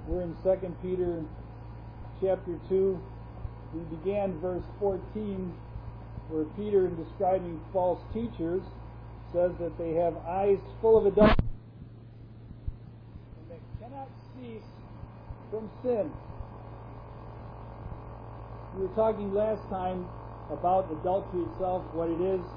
We're in 2 Peter chapter 2. We began verse 14 where Peter, in describing false teachers, says that they have eyes full of adultery and that cannot cease from sin. We were talking last time about adultery itself, what it is.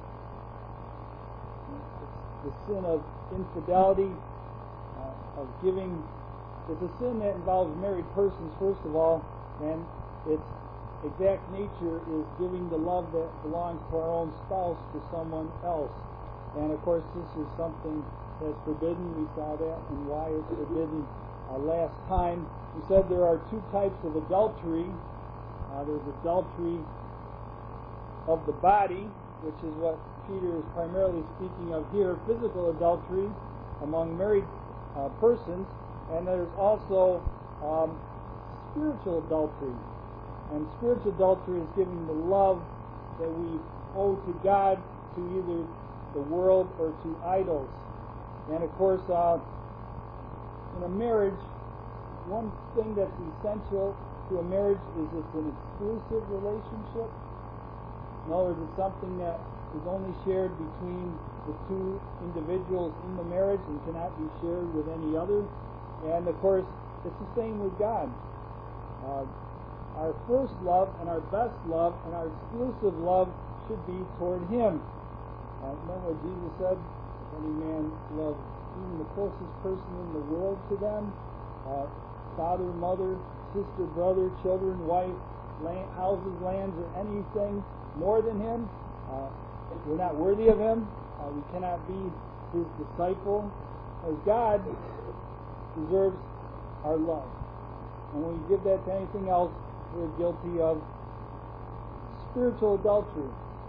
It's the sin of infidelity, of giving. It's a sin that involves married persons, first of all, and its exact nature is giving the love that belongs to our own spouse to someone else. And of course, this is something that's forbidden. We saw that and why it's forbidden last time. We said there are two types of adultery. There's adultery of the body, which is what Peter is primarily speaking of here, physical adultery among married persons, and there's also spiritual adultery. And spiritual adultery is giving the love that we owe to God to either the world or to idols. And of course, in a marriage, one thing that's essential to a marriage is it's an exclusive relationship. In other words, it's something that is only shared between the two individuals in the marriage and cannot be shared with any other. And of course, it's the same with God. Our first love and our best love and our exclusive love should be toward Him. Remember what Jesus said? If any man love even the closest person in the world to them, father, mother, sister, brother, children, wife, houses, lands, or anything more than Him, we're not worthy of Him. We cannot be His disciple, as God deserves our love. And when we give that to anything else, we're guilty of spiritual adultery.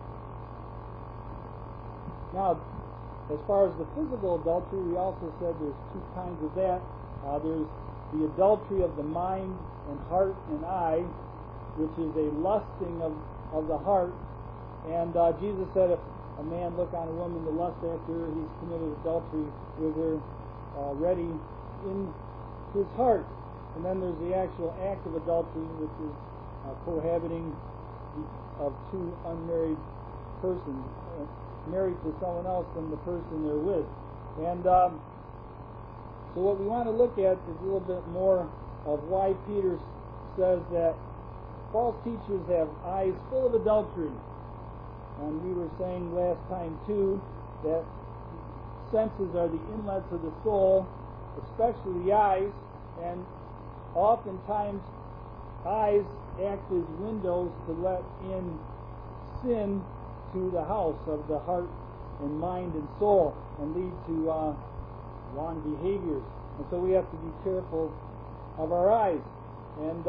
Now, as far as the physical adultery, we also said there's two kinds of that. There's the adultery of the mind and heart and eye, which is a lusting of the heart. And Jesus said if a man look on a woman to lust after her, he's committed adultery with her already in his heart. And then there's the actual act of adultery, which is cohabiting of two unmarried persons, married to someone else than the person they're with. And so what we want to look at is a little bit more of why Peter says that false teachers have eyes full of adultery. And we were saying last time too that senses are the inlets of the soul, especially the eyes, and oftentimes eyes act as windows to let in sin to the house of the heart and mind and soul and lead to wrong behaviors. And so we have to be careful of our eyes. And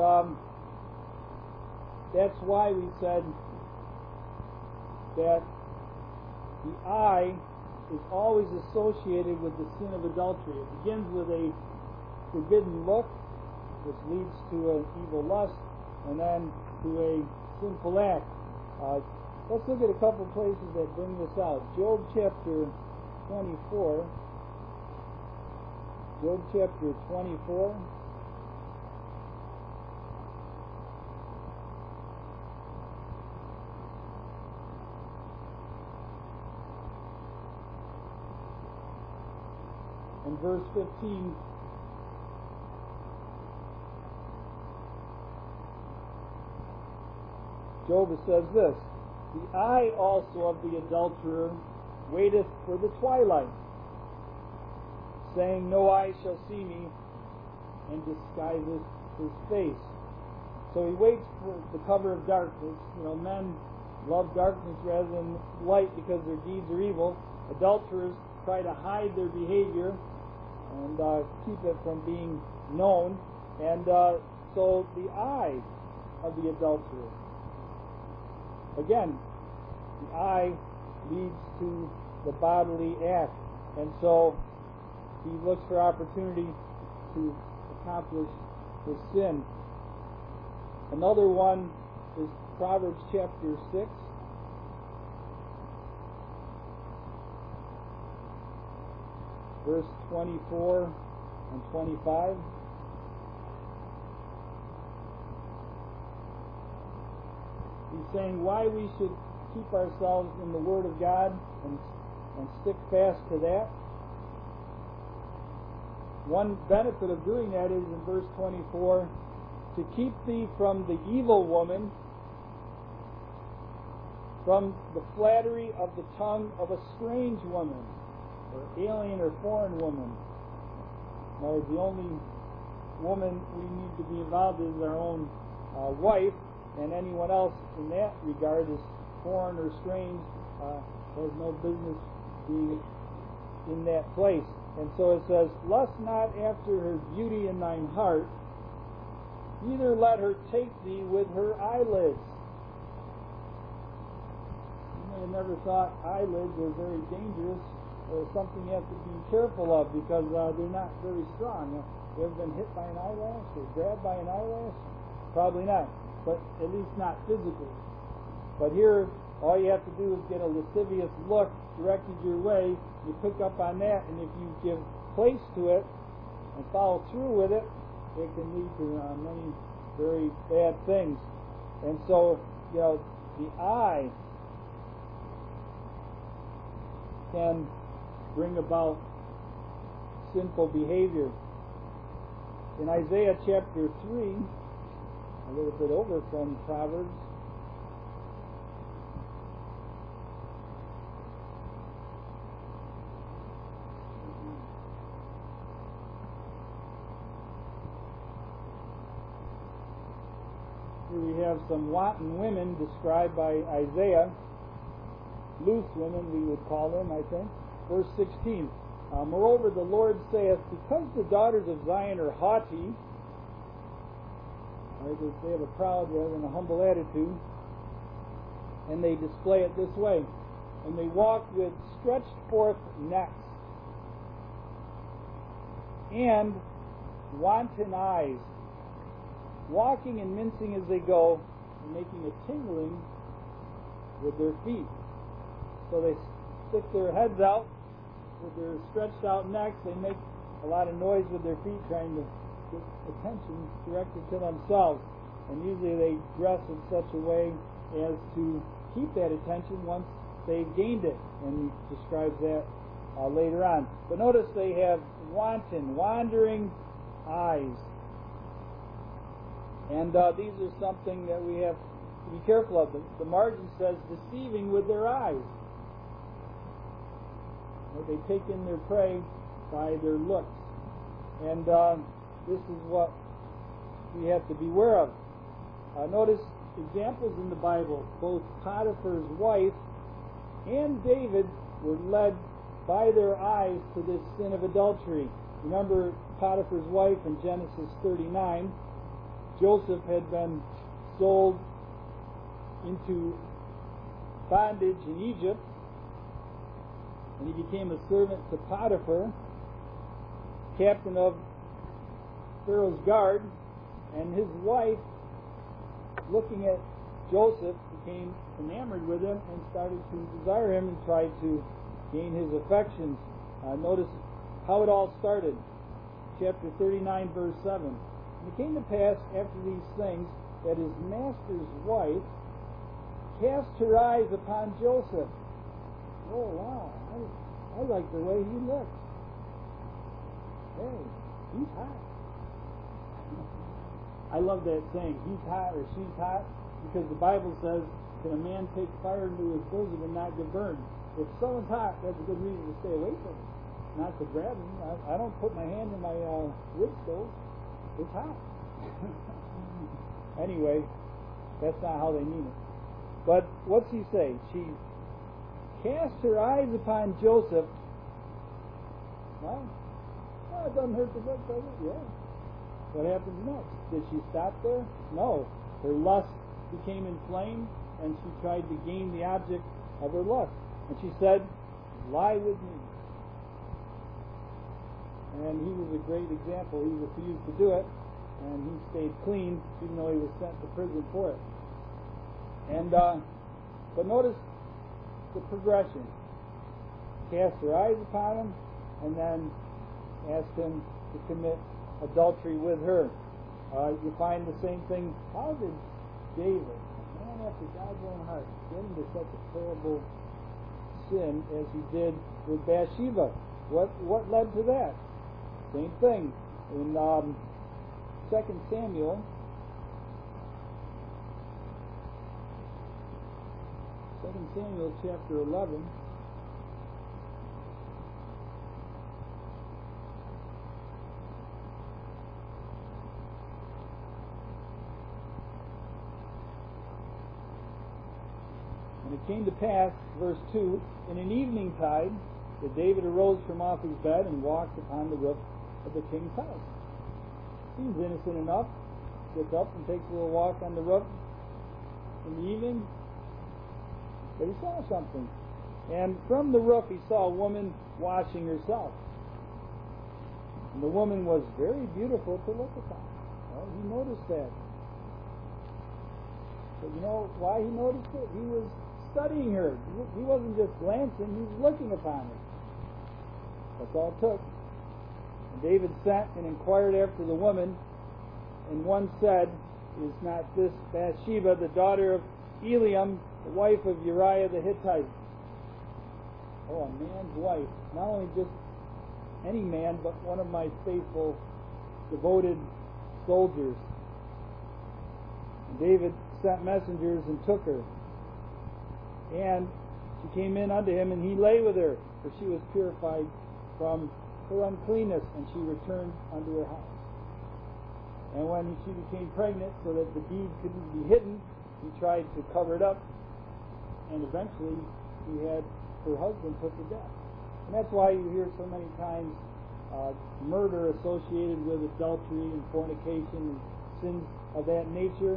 that's why we said that the eye is always associated with the sin of adultery. It begins with a forbidden look, which leads to an evil lust, and then to a sinful act. Let's look at a couple places that bring this out. Job chapter 24. Job chapter 24. And verse 15. Job says this: the eye also of the adulterer waiteth for the twilight, saying, no eye shall see me, and disguiseth his face. So he waits for the cover of darkness. Men love darkness rather than light because their deeds are evil. Adulterers try to hide their behavior and keep it from being known. And so the eye of the adulterer. Again, the eye leads to the bodily act, and so he looks for opportunity to accomplish his sin. Another one is Proverbs chapter 6. Verse 24 and 25. saying why we should keep ourselves in the Word of God and stick fast to that. One benefit of doing that is in verse 24, to keep thee from the evil woman, from the flattery of the tongue of a strange woman, or alien or foreign woman. Now, the only woman we need to be involved in is our own wife, and anyone else in that regard is foreign or strange, has no business being in that place. And so it says, lust not after her beauty in thine heart, neither let her take thee with her eyelids. You may have never thought eyelids are very dangerous, or something you have to be careful of, because they're not very strong. You ever been hit by an eyelash or grabbed by an eyelash? Probably not, but at least not physically. But here, all you have to do is get a lascivious look directed your way. You pick up on that, and if you give place to it and follow through with it, it can lead to many very bad things. And so, the eye can bring about sinful behavior. In Isaiah chapter 3, a little bit over from Proverbs, here we have some wanton women described by Isaiah, loose women we would call them, I think. Verse 16, moreover the Lord saith, because the daughters of Zion are haughty, they have a proud rather than a humble attitude, and they display it this way, and they walk with stretched forth necks and wanton eyes, walking and mincing as they go, and making a tingling with their feet. So they stick their heads out with their stretched out necks. They make a lot of noise with their feet, trying to get attention directed to themselves. And usually they dress in such a way as to keep that attention once they've gained it. And he describes that later on. But notice they have wanton, wandering eyes. And these are something that we have to be careful of. The margin says deceiving with their eyes. They take in their prey by their looks. And this is what we have to beware of. Notice examples in the Bible. Both Potiphar's wife and David were led by their eyes to this sin of adultery. Remember Potiphar's wife in Genesis 39. Joseph had been sold into bondage in Egypt, and he became a servant to Potiphar, captain of Pharaoh's guard, and his wife, looking at Joseph, became enamored with him and started to desire him and tried to gain his affections. Notice how it all started. Chapter 39, verse 7. And it came to pass after these things that his master's wife cast her eyes upon Joseph. Oh, wow. I like the way he looks. Hey, he's hot. I love that saying, he's hot or she's hot, because the Bible says, can a man take fire into his bosom and not get burned? If someone's hot, that's a good reason to stay away from him, not to grab him. I don't put my hand in my wood stove. It's hot. Anyway, that's not how they mean it. But what's he say? She cast her eyes upon Joseph. Well, it doesn't hurt to look, does it? Yeah. What happens next? Did she stop there? No. Her lust became inflamed, and she tried to gain the object of her lust. And she said, lie with me. And he was a great example. He refused to do it, and he stayed clean, even though he was sent to prison for it. And but notice the progression. Cast her eyes upon him, and then asked him to commit adultery with her. You find the same thing. How did David, man after God's own heart, get into such a terrible sin as he did with Bathsheba. What led to that? Same thing. In 2 Samuel, 2 Samuel chapter 11, and it came to pass, verse 2, in an eventide, that David arose from off his bed and walked upon the roof of the king's house. Seems innocent enough. Gets up and takes a little walk on the roof in the evening. But he saw something. And from the roof he saw a woman washing herself. And the woman was very beautiful to look upon. Well, he noticed that. But you know why he noticed it? He was studying her. He wasn't just glancing, he was looking upon her. That's all it took. And David sent and inquired after the woman, and one said, is not this Bathsheba, the daughter of Eliam, the wife of Uriah the Hittite? Oh, a man's wife. Not only just any man, but one of my faithful, devoted soldiers. And David sent messengers and took her. And she came in unto him, and he lay with her, for she was purified from her uncleanness, and she returned unto her house. And when she became pregnant, so that the deed couldn't be hidden, he tried to cover it up, and eventually he had her husband put to death. And that's why you hear so many times murder associated with adultery and fornication and sins of that nature,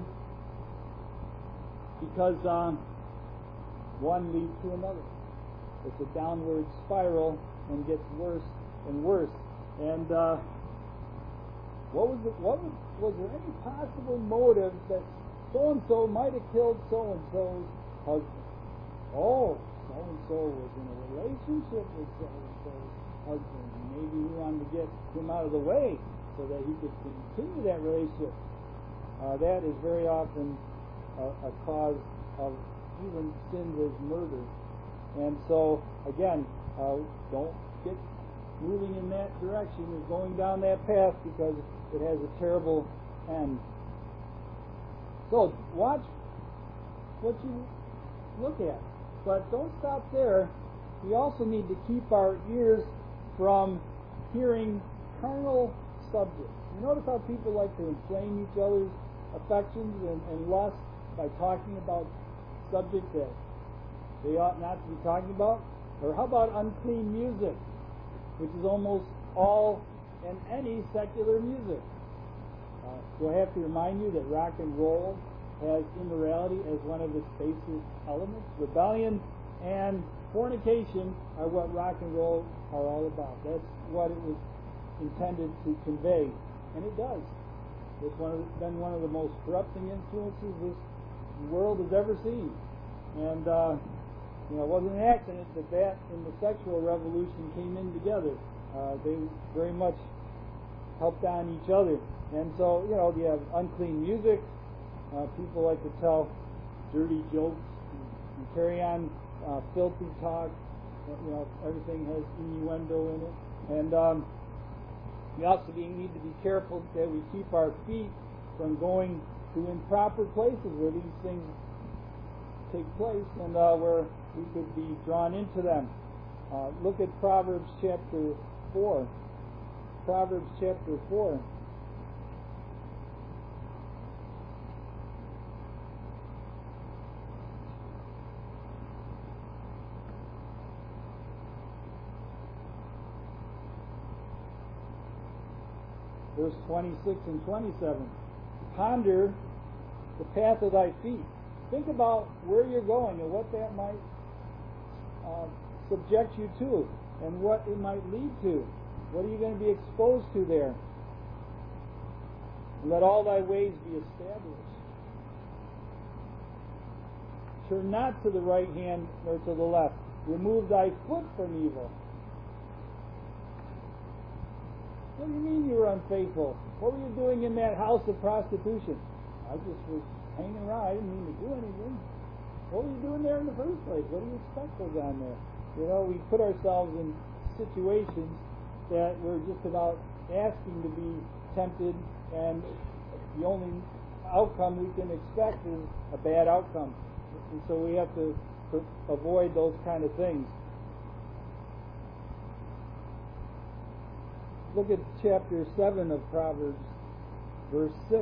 because one leads to another. It's a downward spiral and gets worse and worse. And was there any possible motive that so-and-so might have killed so-and-so's husband? Oh, so-and-so was in a relationship with so-and-so's husband. Maybe he wanted to get him out of the way so that he could continue that relationship. That is very often a cause of even sins as murder. And so, again, don't get moving in that direction, or going down that path, because it has a terrible end. So, watch what you look at. But don't stop there. We also need to keep our ears from hearing carnal subjects. You notice how people like to inflame each other's affections and lust by talking about subjects that they ought not to be talking about? Or how about unclean music, which is almost all and any secular music? Do I have to remind you that rock and roll has immorality as one of its basic elements? Rebellion and fornication are what rock and roll are all about. That's what it was intended to convey, and it does. It's been one of the most corrupting influences this world has ever seen. And it wasn't an accident that and the sexual revolution came in together. They very much helped on each other. And so, you have unclean music. People like to tell dirty jokes and carry on filthy talk. Everything has innuendo in it. And we also need to be careful that we keep our feet from going to improper places where these things take place, and where we could be drawn into them. Look at Proverbs chapter 4. Proverbs chapter 4. Verse 26 and 27. Ponder the path of thy feet. Think about where you're going and what that might subject you to, and what it might lead to. What are you going to be exposed to there? And let all thy ways be established. Turn not to the right hand nor to the left. Remove thy foot from evil. What do you mean you were unfaithful? What were you doing in that house of prostitution? I just was hanging around. I didn't mean to do anything. What were you doing there in the first place? What do you expect was on there? You know, we put ourselves in situations that we're just about asking to be tempted, and the only outcome we can expect is a bad outcome. And so we have to avoid those kind of things. Look at chapter 7 of Proverbs, verse 6.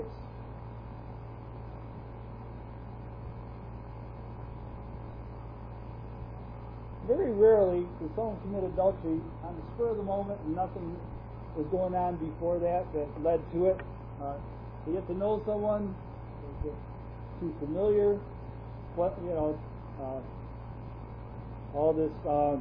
Very rarely does someone commit adultery on the spur of the moment and nothing was going on before that led to it. They get to know someone, they get too familiar, all this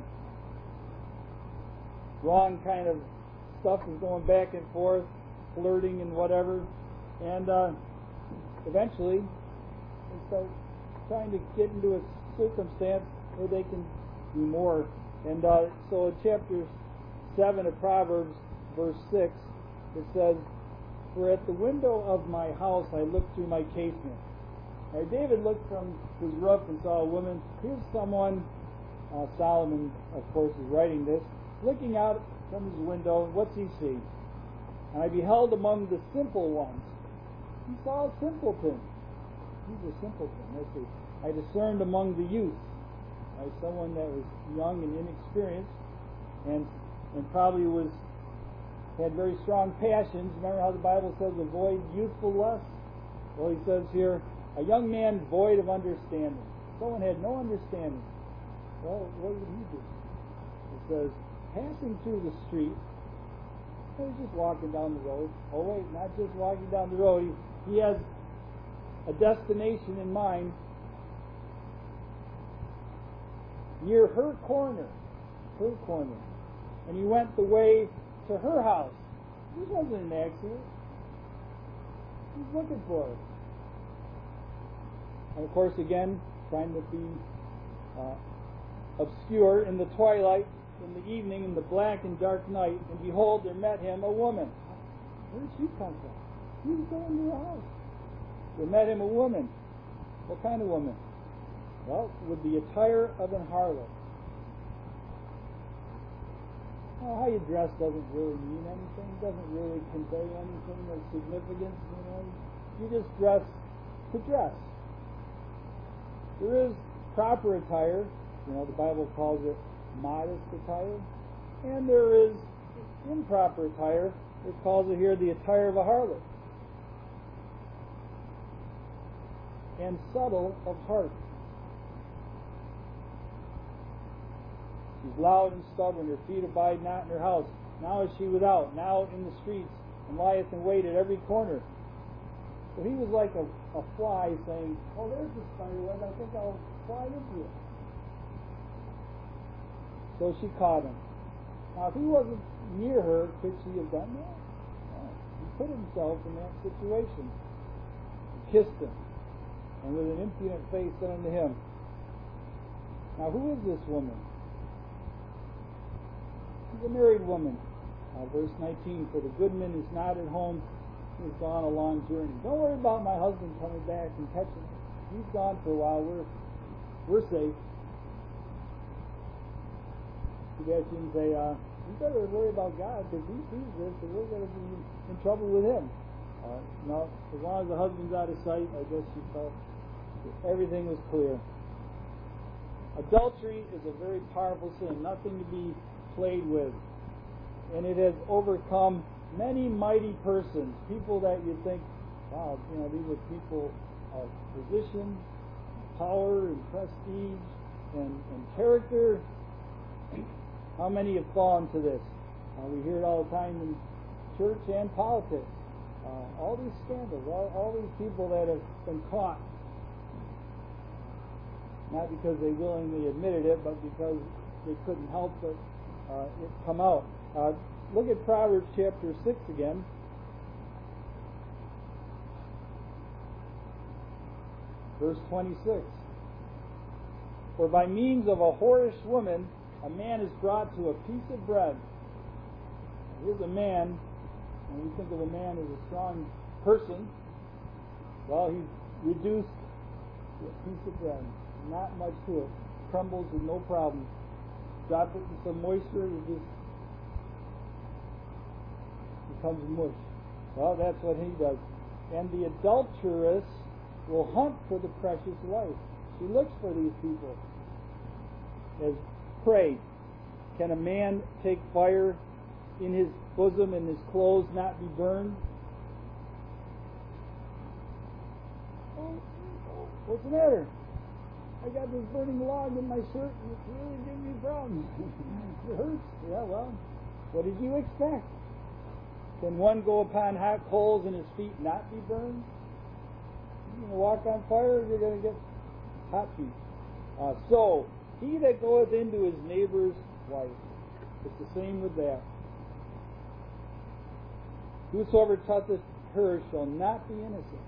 wrong kind of stuff is going back and forth, flirting and whatever, and eventually they start trying to get into a circumstance where they can do more. And so in chapter 7 of Proverbs, verse 6, it says, "For at the window of my house I looked through my casement." Now, David looked from his roof and saw a woman. Here's someone, Solomon, of course, is writing this, looking out from his window. What's he see? "And I beheld among the simple ones." He saw a simpleton. He's a simpleton. Let's see. "I discerned among the youth." Someone that was young and inexperienced, and probably had very strong passions. Remember how the Bible says, "Avoid youthful lust"? Well, he says here, a young man void of understanding. Someone had no understanding. Well, what did he do? It says, passing through the street, he was just walking down the road. Oh wait, not just walking down the road. He has a destination in mind. Near her corner, and he went the way to her house. This wasn't an accident. He's looking for her. And of course, again, trying to be obscure in the twilight, in the evening, in the black and dark night, and behold, there met him a woman. Where did she come from? He was going to her house. There met him a woman. What kind of woman? Well, with the attire of an harlot. Well, how you dress doesn't really mean anything, doesn't really convey anything of significance, You just dress to dress. There is proper attire, the Bible calls it modest attire, and there is improper attire. It calls it here the attire of a harlot. And subtle of heart. She's loud and stubborn, her feet abide not in her house. Now is she without, now in the streets, and lieth in wait at every corner. So he was like a fly saying, "Oh, there's the spider web, I think I'll fly into it." So she caught him. Now, if he wasn't near her, could she have done that? No. He put himself in that situation. He kissed him, and with an impudent face said unto him, "Now, who is this woman?" She's a married woman. Verse 19, "For the goodman is not at home, he has gone a long journey." Don't worry about my husband coming back and catching him. He's gone for a while. We're safe. You guys can say, you better worry about God because he sees this and we're going to be in trouble with him. No, as long as the husband's out of sight, I guess she felt that everything was clear. Adultery is a very powerful sin, nothing to be played with. And it has overcome many mighty persons, people that you think, wow, these are people of position, power, and prestige, and character. How many have fallen to this? We hear it all the time in church and politics. All these scandals, all these people that have been caught, not because they willingly admitted it, but because they couldn't help it come out. Look at Proverbs chapter 6 again. Verse 26. "For by means of a whorish woman a man is brought to a piece of bread." Here's a man, when we think of a man as a strong person, well, he's reduced to a piece of bread. Not much to it. Crumbles with no problem. Drop it in some moisture, it just becomes mush. Well, that's what he does. And the adulteress will hunt for the precious life. She looks for these people as prey. Can a man take fire in his bosom and his clothes not be burned? Oh, what's the matter? I got this burning log in my shirt and it's really giving me problems. It hurts. Yeah, well, what did you expect? Can one go upon hot coals and his feet not be burned? You're going to walk on fire, you're going to get hot feet. So, he that goeth into his neighbor's wife. It's the same with that. Whosoever toucheth her shall not be innocent.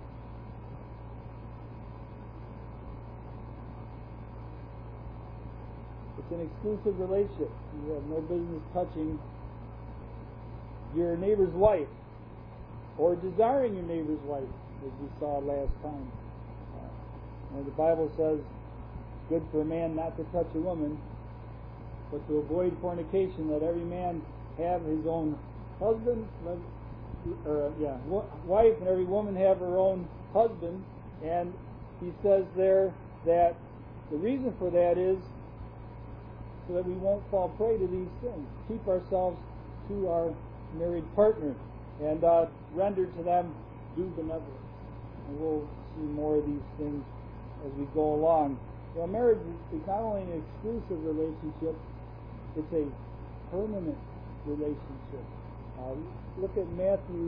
It's an exclusive relationship. You have no business touching your neighbor's wife or desiring your neighbor's wife, as we saw last time. The Bible says, good for a man not to touch a woman, but to avoid fornication, let every man have his own husband, wife, and every woman have her own husband. And he says there that the reason for that is so that we won't fall prey to these things. Keep ourselves to our married partner and render to them due benevolence. And we'll see more of these things as we go along. Well, marriage is not only an exclusive relationship, it's a permanent relationship. Look at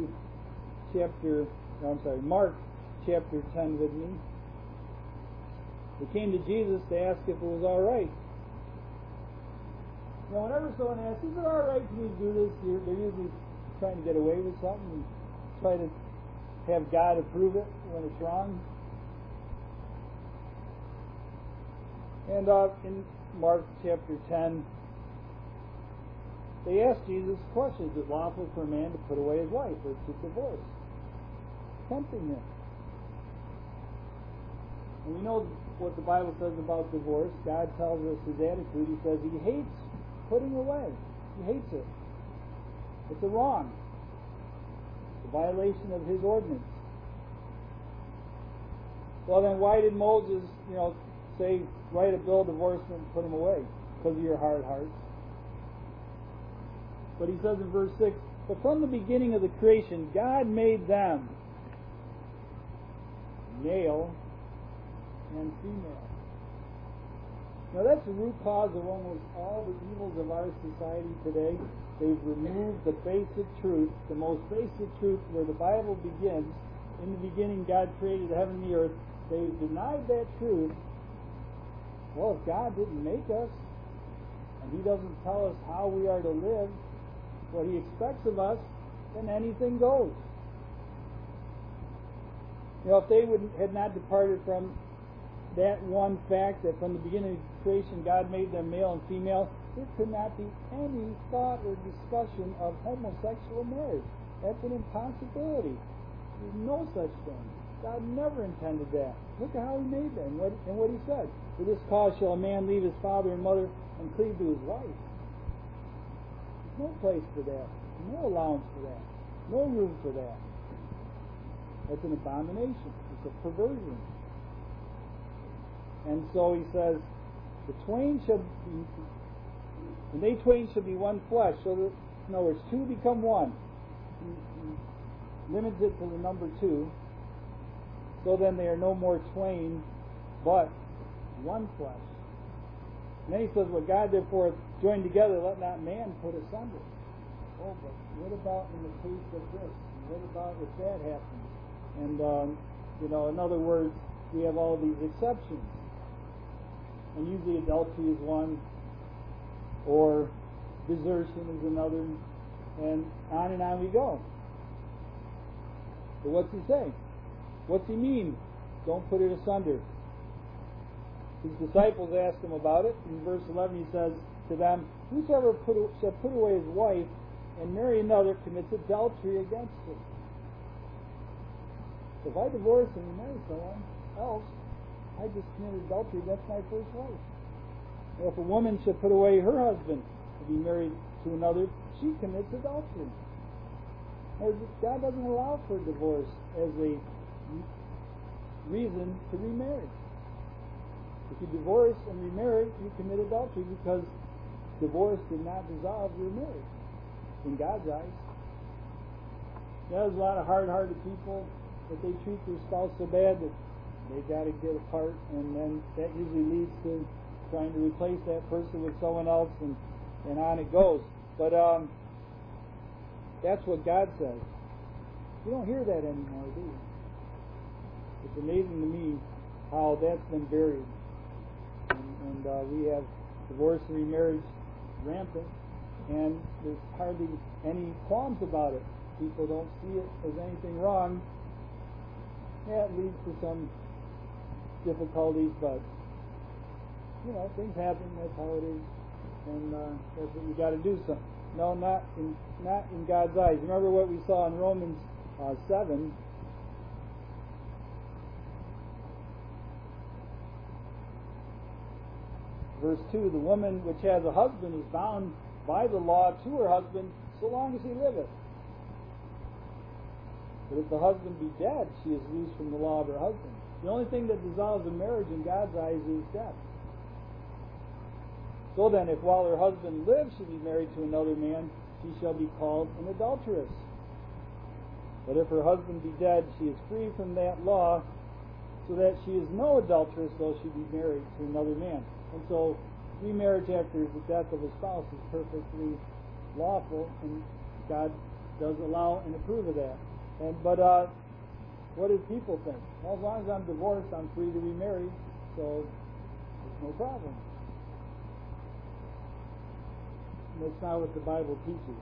Mark chapter 10 with me. They came to Jesus to ask if it was all right. Now, whenever someone asks, is it all right for me to do this, they're usually trying to get away with something and try to have God approve it when it's wrong. And in Mark chapter 10, they asked Jesus a question: is it lawful for a man to put away his wife or to divorce? Tempting him. And we know what the Bible says about divorce. God tells us his attitude. He says he hates putting away. He hates it. It's a wrong. It's a violation of his ordinance. Well, then why did Moses, say, write a bill of divorcement and put him away? Because of your hard hearts. But he says in verse 6, but from the beginning of the creation, God made them male and female. Now that's the root cause of almost all the evils of our society today. They've removed the basic truth, the most basic truth where the Bible begins. In the beginning God created the heaven and the earth. They've denied that truth. Well, if God didn't make us, and he doesn't tell us how we are to live, what he expects of us, then anything goes. If they had not departed from that one fact that from the beginning of creation God made them male and female, there could not be any thought or discussion of homosexual marriage. That's an impossibility. There's no such thing. God never intended that. Look at how he made that and what he said. For this cause shall a man leave his father and mother and cleave to his wife. There's no place for that. No allowance for that. No room for that. That's an abomination. It's a perversion. And so he says, and they twain shall be one flesh. So that, in other words, two become one. He limits it to the number two. So then they are no more twain, but one flesh. And then he says, what God therefore joined together, let not man put asunder. Oh, but what about in the case of this? What about if that happens? And, in other words, we have all these exceptions. And usually adultery is one, or desertion is another, and on we go. But what's he say? What's he mean? Don't put it asunder. His disciples asked him about it. In verse 11 he says to them, whosoever shall put away his wife and marry another commits adultery against her. If I divorce and remarry someone else, I just committed adultery. That's my first wife. If a woman should put away her husband to be married to another, she commits adultery. God doesn't allow for divorce as a reason to remarry. If you divorce and remarry, you commit adultery because divorce did not dissolve your marriage in God's eyes. There's a lot of hard-hearted people that they treat their spouse so bad that they got to get apart, and then that usually leads to trying to replace that person with someone else, and on it goes. But that's what God says. You don't hear that anymore, do you? It's amazing to me how that's been buried. And we have divorce and remarriage rampant, and there's hardly any qualms about it. People don't see it as anything wrong. Yeah, it leads to some difficulties, but things happen. That's how it is, and that's what we got to do. So, no, not in God's eyes. Remember what we saw in Romans 7. Verse 2, the woman which has a husband is bound by the law to her husband so long as he liveth. But if the husband be dead, she is loosed from the law of her husband. The only thing that dissolves a marriage in God's eyes is death. So then, if while her husband lives she be married to another man, she shall be called an adulteress. But if her husband be dead, she is free from that law, so that she is no adulteress, though she be married to another man. And so, remarriage after the death of a spouse is perfectly lawful, and God does allow and approve of that. But what do people think? Well, as long as I'm divorced, I'm free to remarry, so it's no problem. And that's not what the Bible teaches.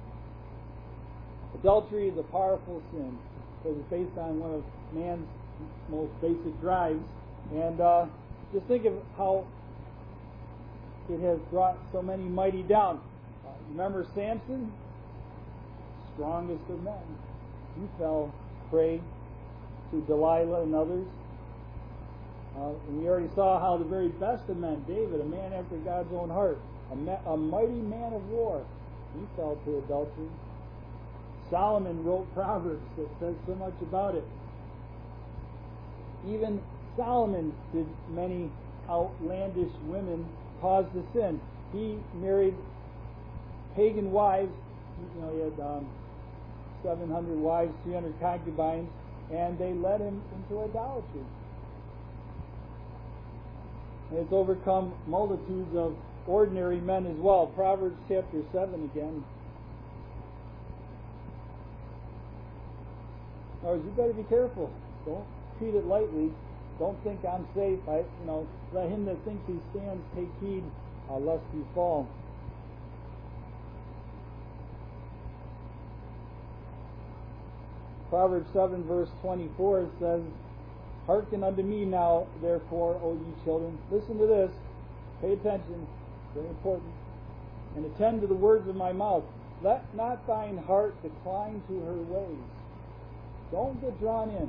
Adultery is a powerful sin because it's based on one of man's most basic drives. And just think of how it has brought so many mighty down. Remember Samson? Strongest of men. He fell prey to Delilah and others. And we already saw how the very best of men, David, a man after God's own heart, a mighty man of war, he fell to adultery. Solomon wrote Proverbs that says so much about it. Even Solomon did many outlandish women cause to sin. He married pagan wives. He had 700 wives, 300 concubines, and they led him into idolatry. And it's overcome multitudes of ordinary men as well. Proverbs chapter 7 again. Now, you better be careful. Don't treat it lightly. Don't think I'm safe. Let him that thinks he stands take heed lest he fall. Proverbs 7 verse 24 says, "Hearken unto me now, therefore, O ye children." Listen to this. Pay attention. Very important. "And attend to the words of my mouth. Let not thine heart decline to her ways." Don't get drawn in.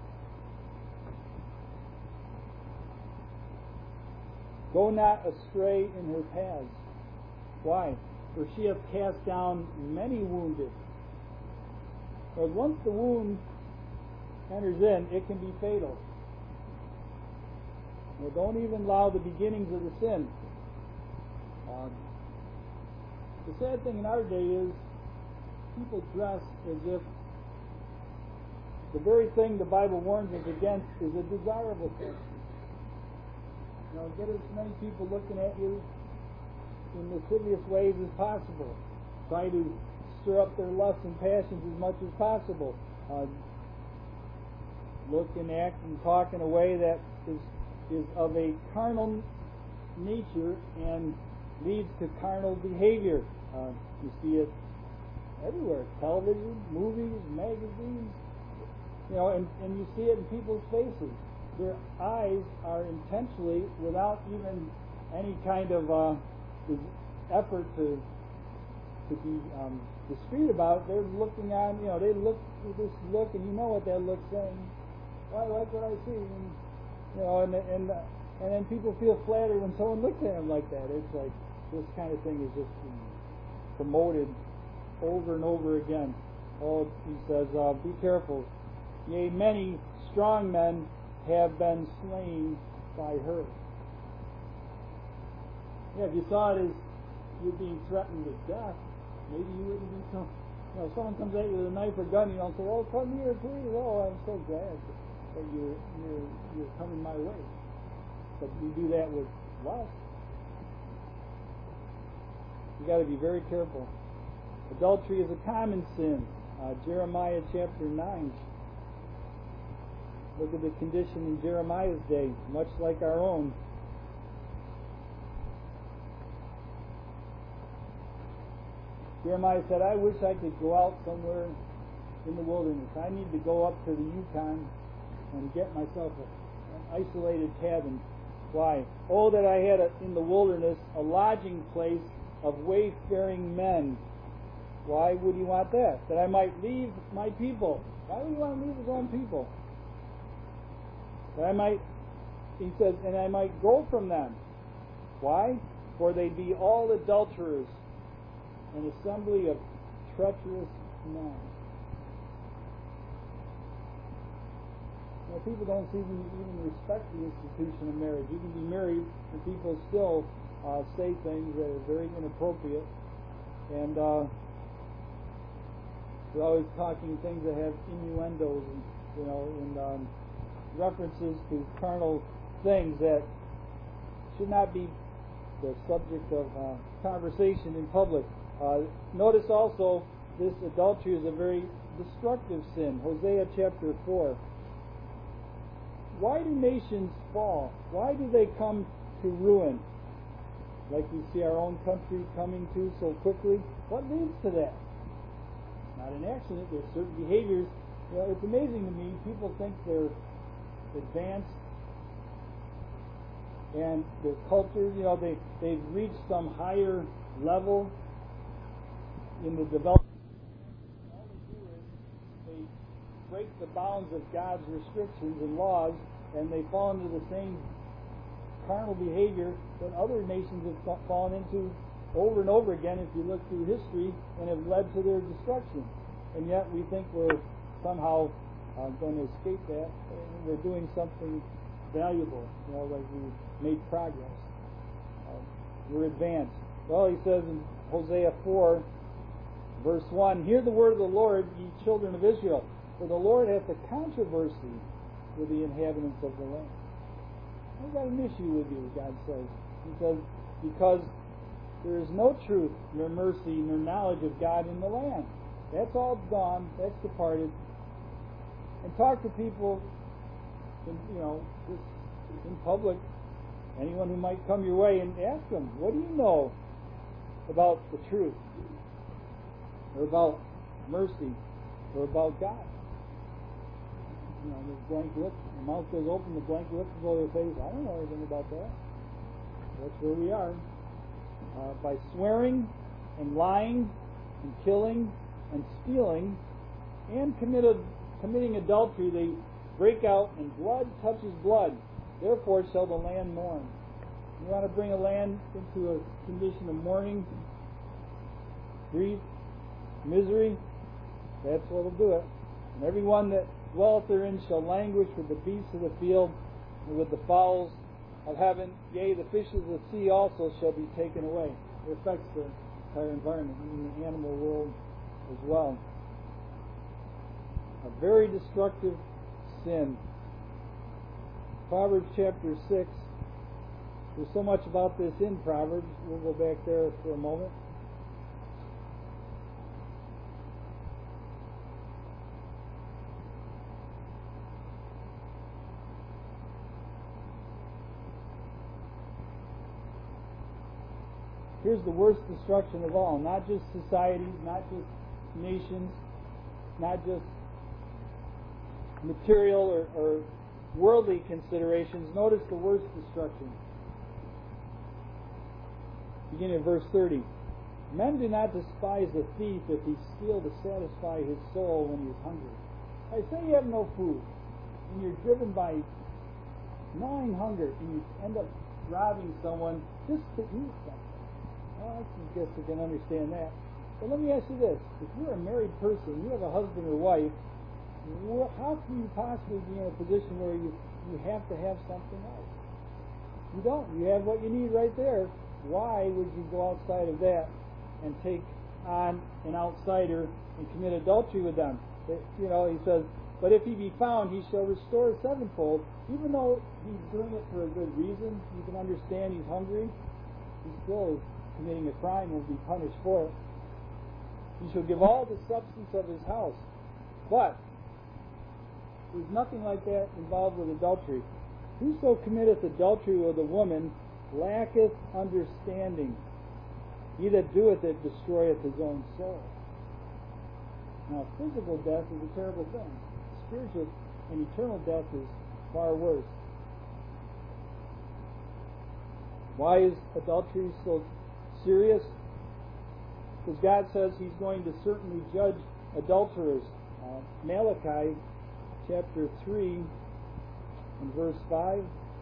"Go not astray in her paths." Why? "For she hath cast down many wounded." But once the wound enters in, it can be fatal. Now, don't even allow the beginnings of the sin. The sad thing in our day is people dress as if the very thing the Bible warns us against is a desirable thing. Get as many people looking at you in lascivious ways as possible. Try to stir up their lusts and passions as much as possible. Look and act and talk in a way that is of a carnal nature and leads to carnal behavior. You see it everywhere. Television, movies, magazines. And you see it in people's faces. Their eyes are intentionally, without even any kind of effort to to be discreet about. They're looking on, they look with this look, and you know what that look's saying. Oh, I like what I see, and then people feel flattered when someone looks at them like that. It's like this kind of thing is just promoted over and over again. Oh, he says, be careful. Yea, many strong men have been slain by her. Yeah, if you saw it as you're being threatened with death, maybe you wouldn't be so. If someone comes at you with a knife or gun, you don't say, "Oh, come here, please." Oh, I'm so glad that you're coming my way. But you do that with lust. You got to be very careful. Adultery is a common sin. Jeremiah chapter 9. Look at the condition in Jeremiah's day, much like our own. Jeremiah said, I wish I could go out somewhere in the wilderness. I need to go up to the Yukon and get myself an isolated cabin. Why? Oh, that I had in the wilderness a lodging place of wayfaring men. Why would he want that? That I might leave my people. Why would he want to leave his own people? That I might, he says, and I might go from them. Why? For they be all adulterers, an assembly of treacherous men. People don't even respect the institution of marriage. You can be married and people still say things that are very inappropriate, and they're always talking things that have innuendos and references to carnal things that should not be the subject of conversation in public. Notice also this adultery is a very destructive sin. Hosea chapter 4. Why do nations fall? Why do they come to ruin? Like we see our own country coming to so quickly. What leads to that? Not an accident. There's certain behaviors. It's amazing to me. People think they're advanced and their culture, they've reached some higher level in the development. All they do is they break the bounds of God's restrictions and laws, and they fall into the same carnal behavior that other nations have fallen into over and over again, if you look through history, and have led to their destruction. And yet we think we're somehow going to escape that. We're doing something valuable, like we made progress. We're advanced. Well, he says in Hosea 4, verse 1, Hear the word of the Lord, ye children of Israel, for the Lord hath a controversy with the inhabitants of the land. I've got an issue with you, God says. He says, because there is no truth, nor mercy, nor knowledge of God in the land. That's all gone. That's departed. And talk to people, in public, anyone who might come your way, and ask them, what do you know about the truth, or about mercy, or about God? The blank look, the mouth goes open, the blank look goes over the face. I don't know anything about that. That's where we are. By swearing and lying and killing and stealing and committing adultery, they break out, and blood touches blood. Therefore shall the land mourn. You want to bring a land into a condition of mourning, grief, misery? That's what will do it. And everyone that dwelleth therein shall languish with the beasts of the field and with the fowls of heaven. Yea, the fishes of the sea also shall be taken away. It affects the entire environment, even the animal world as well. A very destructive sin. Proverbs chapter 6. There's so much about this in Proverbs. We'll go back there for a moment. Here's the worst destruction of all. Not just societies, not just nations, not just material or worldly considerations. Notice the worst destruction. Beginning at verse 30. Men do not despise the thief if he steal to satisfy his soul when he is hungry. I say you have no food, and you're driven by gnawing hunger, and you end up robbing someone just to eat something. Well, I guess I can understand that. But let me ask you this. If you're a married person, you have a husband or wife, how can you possibly be in a position where you have to have something else? You don't. You have what you need right there. Why would you go outside of that and take on an outsider and commit adultery with them? He says, but if he be found, he shall restore sevenfold. Even though he's doing it for a good reason, you can understand he's hungry, he still is committing a crime and will be punished for it. He shall give all the substance of his house. But there's nothing like that involved with adultery. Whoso committeth adultery with a woman lacketh understanding. He that doeth it destroyeth his own soul. Now, physical death is a terrible thing. Spiritual and eternal death is far worse. Why is adultery so serious? Because God says He's going to certainly judge adulterers. Malachi chapter 3 and verse 5.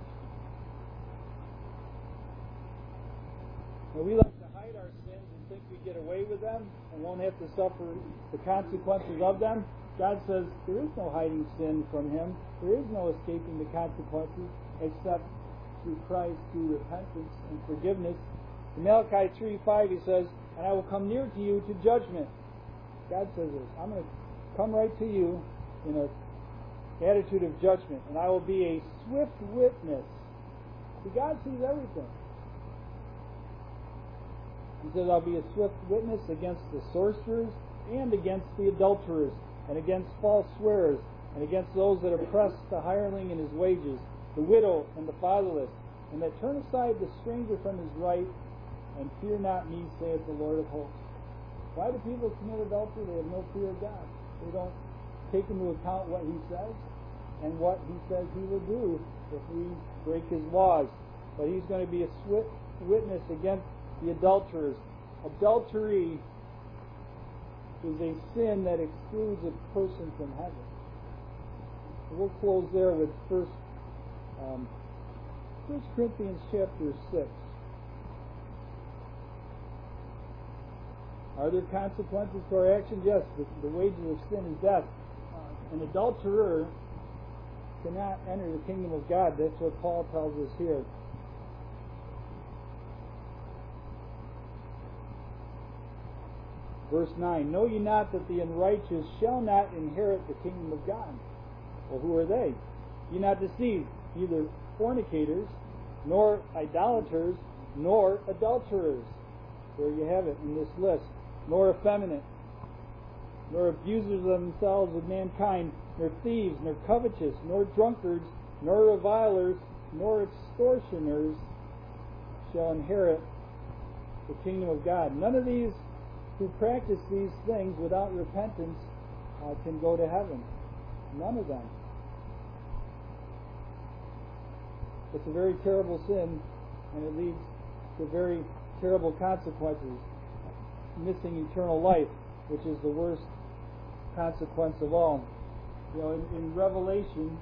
Now, we like to hide our sins and think we get away with them and won't have to suffer the consequences of them. God says there is no hiding sin from Him. There is no escaping the consequences except through Christ, through repentance and forgiveness. In Malachi 3:5 He says, and I will come near to you to judgment. God says this. I'm going to come right to you in an attitude of judgment, and I will be a swift witness. See, God sees everything. He says, I'll be a swift witness against the sorcerers and against the adulterers and against false swearers and against those that oppress the hireling in his wages, the widow and the fatherless, and that turn aside the stranger from his right, and fear not me, saith the Lord of hosts. Why do people commit adultery? They have no fear of God. They don't take into account what He says and what He says He will do if we break His laws. But He's going to be a swift witness against the adulterers. Adultery is a sin that excludes a person from heaven. So we'll close there with 1 Corinthians chapter 6. Are there consequences to our actions? Yes. The wages of sin is death. An adulterer cannot enter the kingdom of God. That's what Paul tells us here. Verse 9, know ye not that the unrighteous shall not inherit the kingdom of God? Well, who are they? Ye not deceived, neither fornicators, nor idolaters, nor adulterers. There you have it in this list. Nor effeminate, nor abusers of themselves of mankind, nor thieves, nor covetous, nor drunkards, nor revilers, nor extortioners shall inherit the kingdom of God. None of these who practice these things without repentance can go to heaven. None of them. It's a very terrible sin, and it leads to very terrible consequences. Missing eternal life, which is the worst consequence of all. In Revelation,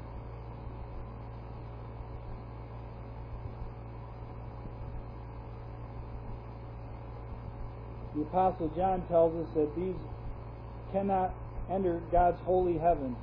the Apostle John tells us that these cannot enter God's holy heaven.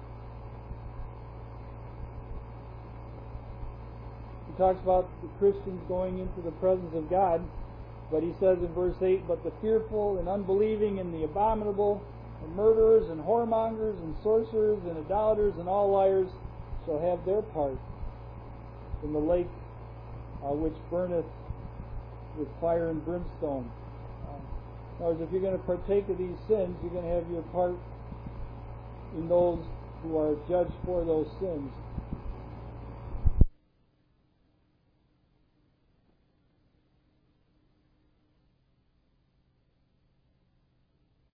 He talks about the Christians going into the presence of God, but he says in verse 8, but the fearful and unbelieving and the abominable and murderers and whoremongers and sorcerers and idolaters and all liars shall have their part in the lake which burneth with fire and brimstone. In other words, if you're going to partake of these sins, you're going to have your part in those who are judged for those sins.